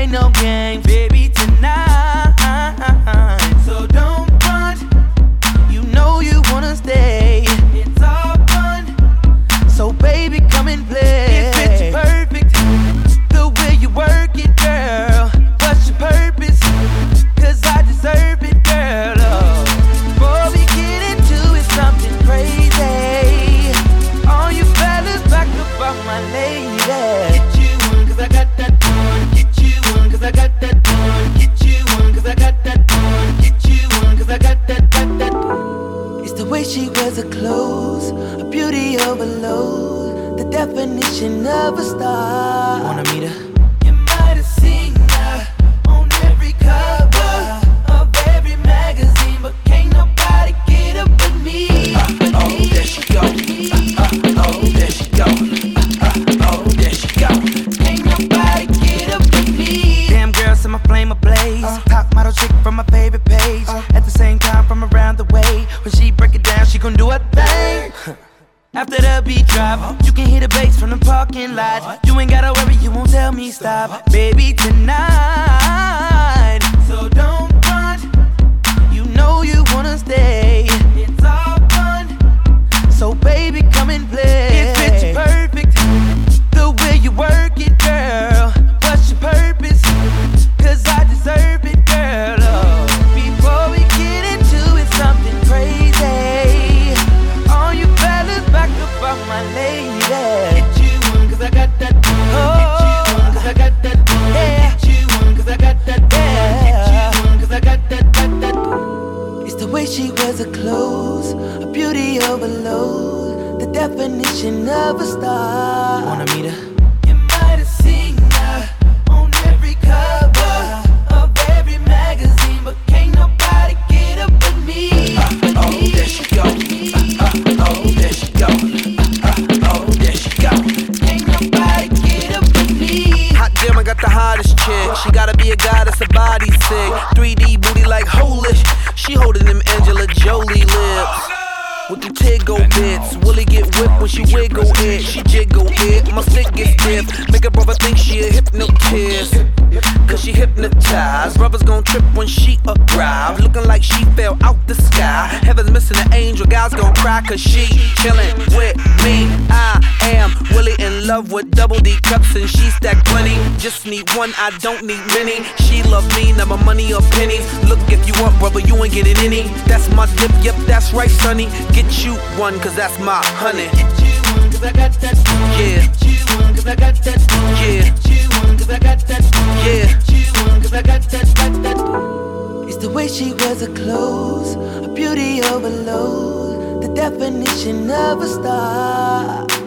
ain't no games, baby, tonight. So don't run, you know you wanna stay. It's all fun, so baby, come and play. It fits you perfect, the way you work it, girl. What's your purpose? Cause I deserve it, girl. Before we get into it, something crazy. All you fellas back up on my lady. Get you one, cause I got that one. Get you one, cause I got that one. Get you one, cause I got that one. Get you one, cause I got that. It's the way she wears her clothes, a beauty overload, the definition of a star. Wanna meet her? You might have seen her on every cover of every magazine, but can't nobody get up with me. Oh, there she go. Oh, there she go. Oh, there she go. Can't nobody get up with me. Damn girl, set my flame ablaze. Top model chick from my favorite page. At the same time from around the way. When she break it down, she gon' do her thing. After the beat drop, you can hear the bass from the parking lot. You ain't gotta worry, you won't tell me stop, baby, tonight. So don't run, you know you wanna stay. It's all fun, so baby, come and play. It fits you perfect, the way you work it, girl. What's your purpose? Cause I deserve it, girl. Before we get into it, something crazy. All you fellas back up on my lady. Get you one, cause I got that one. Get you one, cause I got that one. Get you one, cause I got that one. Get you one, cause I got that. It's the way she wears her clothes, a beauty overload, the definition of a star. Wanna meet her? You might have seen her on every cover of every magazine, but can't nobody get up with me. Oh, there she go. Oh, there she go. Oh, there she go. Can't nobody get up with me. Hot damn, I got the hottest chick. She gotta be a goddess, her body sick. 3D booty like holy. She holding them Angela Jolie lips. With the Tiggo bits, Willie get whipped when she wiggle it. She jiggle it, my stick gets stiff. Make a brother think she a hypnotist, cause she hypnotized. Brothers gon' trip when she arrive, looking like she fell out the sky. Heaven's missing an angel, guys gon' cry cause she chillin' with me. I am Willie in love with double D cups and she stack plenty. Just need one, I don't need many. She love me, never money or pennies. Look, if you want brother, you ain't getting any. That's my dip, yep, that's right, sonny. Get you one, cause that's my honey. Get you one, cause I got that one. Yeah. Get you one, cause I got that one. Yeah. Get you one, cause I got that one. Yeah. Get you one, cause I got that. It's the way she wears her clothes, a beauty overload, the definition of a star.